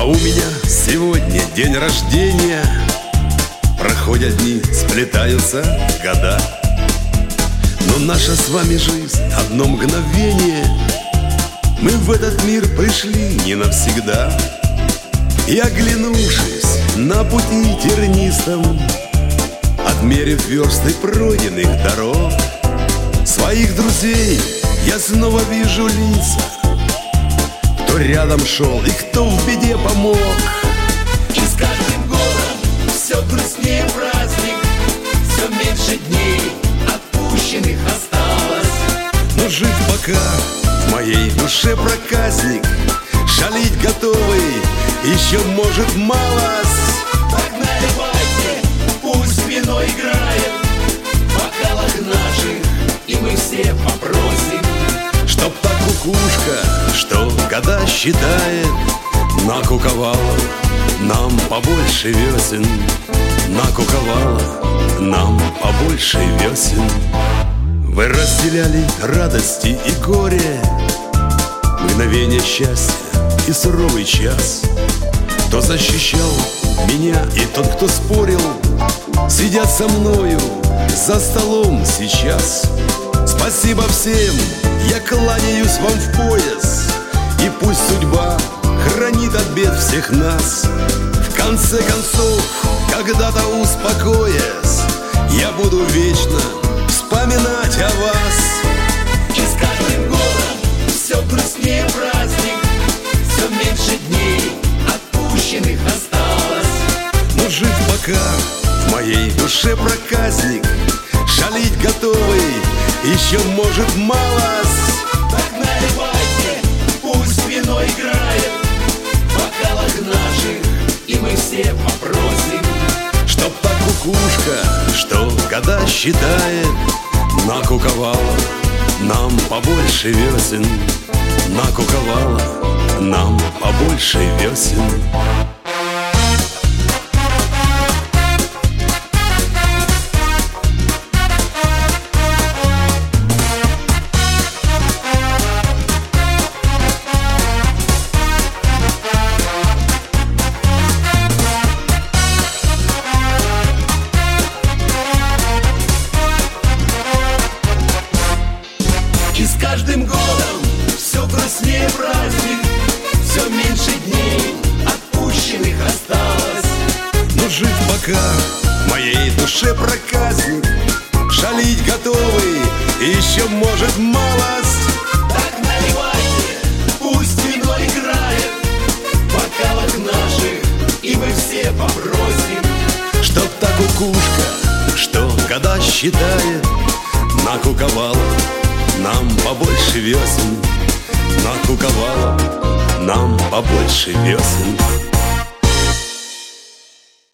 у меня сегодня день рождения. Проходят дни, сплетаются года, но наша с вами жизнь одно мгновение. Мы в этот мир пришли не навсегда. И оглянувшись на пути тернистом, отмерив версты пройденных дорог, своих друзей я снова вижу лица, кто рядом шел и кто в беде помог. И с каждым годом все грустнее праздник, все меньше дней отпущенных осталось. Но жив пока в моей душе проказник, шалить готовый еще может малость. Так наливайте, пусть вино играет в бокалах наших, и мы все попросим, чтоб та кукушка, что года считает, накуковала нам побольше весен, накуковала нам побольше весен. Вы разделяли радости и горе, мгновение счастья и суровый час. Кто защищал меня и тот, кто спорил, сидят со мною за столом сейчас. Спасибо всем, я кланяюсь вам в пояс, и пусть судьба хранит от бед всех нас. В конце концов, когда-то успокоясь, я буду вечно вспоминать о вас. И с каждым годом все грустнее праздник, все меньше дней отпущенных осталось. Но жив пока в моей душе проказник, шалить готовый еще может малость. Так наливайте, пусть вино играет в бокалах наших, и мы все попросим, чтоб та кукушка, что года считает, накуковала нам побольше весен, накуковала нам побольше весен. и с каждым годом все грустнее праздник, все меньше дней отпущенных осталось. Но жив пока в моей душе проказник, шалить готовый еще может малость. Так наливайте, пусть вино играет в бокалах наших, и мы все попросим, чтоб та кукушка, что года считает, накуковала нам побольше весен, накуковала нам побольше весен.